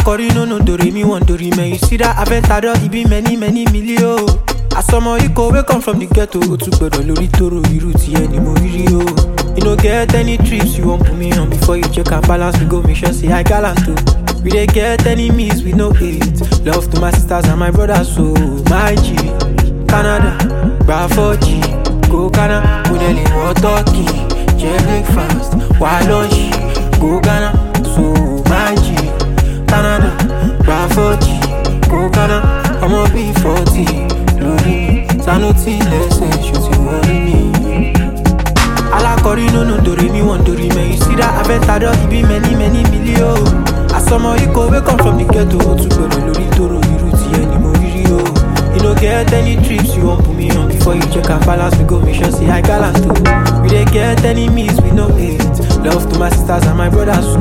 Alakori no do re mi one do re me. You see that Aventador, it be many million. As some Iko we come from the ghetto, to bedo lori toro iru ti eni mo riri o. You no get any trips you won't put me on before you check our balance. We go make sure say I gallant too. We dey get enemies we no hate. Love to my sisters and my brothers, so my G. Canada, bra 4G, go Ghana, Modeli Turkey, jet breakfast, why lunch, go Ghana, so my G. Canada, bra 4G, go Ghana, I'ma be 40, Lori, Sanuti, let's say, shoot you worry me. Alakori no do re mi one do re me. You see that Aventador, it be many million. As some Iko we come from the ghetto, to bedo lori toro iru ti eni mo riri o. You no get any trips you won't put me on before you check our balance. We go make sure say I gallant too. We dey get enemies we no hate. Love to my sisters and my brothers too.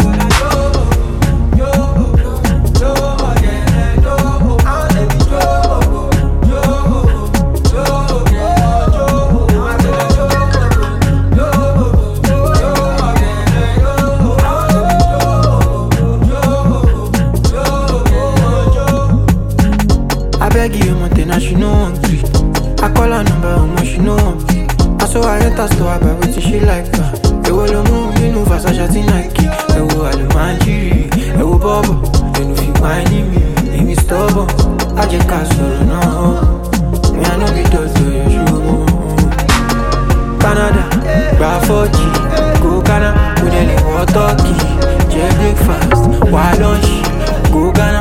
I beg you, Montana, she no want to. I call her number, she no want to. I saw her enter store, I buy what she like. Ewo lo move, you know, fast as Nike. Ewo alumanjiri, ewo bobo. You know, if you whine me, me stubborn. I just can't sorrow, no. Me, I know be done to your shoe. Canada, bra 4G, go Ghana, Modeli Turkey, jet breakfast, why lunch, go Ghana.